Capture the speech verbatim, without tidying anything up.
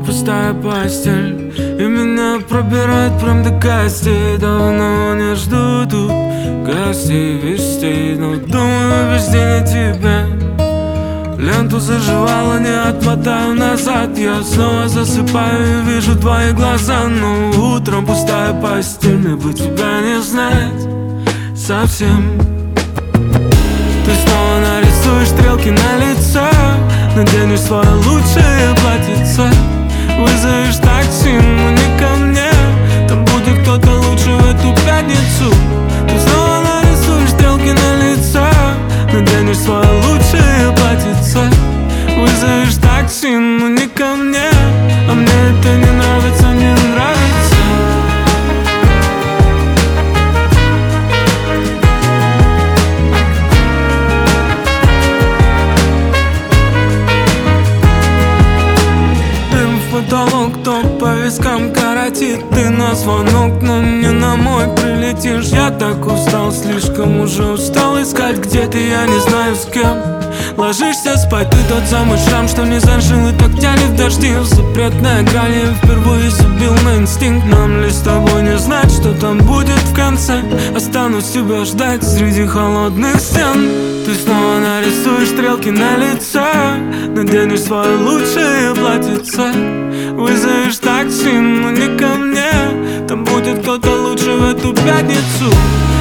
пустая постель, и меня пробирает прям до костей. Давно не жду тут гостей, вестей, но думаю везде не тебя. Ленту заживала, не отмотаю назад. Я снова засыпаю и вижу твои глаза. Но утром пустая постель, мне бы тебя не знать совсем. Ты снова нарисуешь стрелки на лицо, наденешь свое лучшее платьице, вызовешь такси, но не ко мне. Там будет кто-то лучше в эту пятницу. Ты снова нарисуешь стрелки на лицо, наденешь свое лучшее платьице, вызовешь такси, но не ко мне. А мне это не нравится, не нравится. Потолок, кто по вискам коротит. Ты на звонок, но не на мой прилетишь. Я так устал, слишком уже устал искать, где ты, я не знаю с кем. Ложишься спать, ты тот самый шрам, что не зажил и так тянет в дожди. Запретная грань, я впервые забил на инстинкт. Нам ли с тобой не знать, что там будет в конце? Останусь тебя ждать среди холодных стен. Ты снова нарисуешь стрелки на лицо, наденешь свое лучшее платьице, вызовешь такси, но не ко мне. Там будет кто-то лучше в эту пятницу.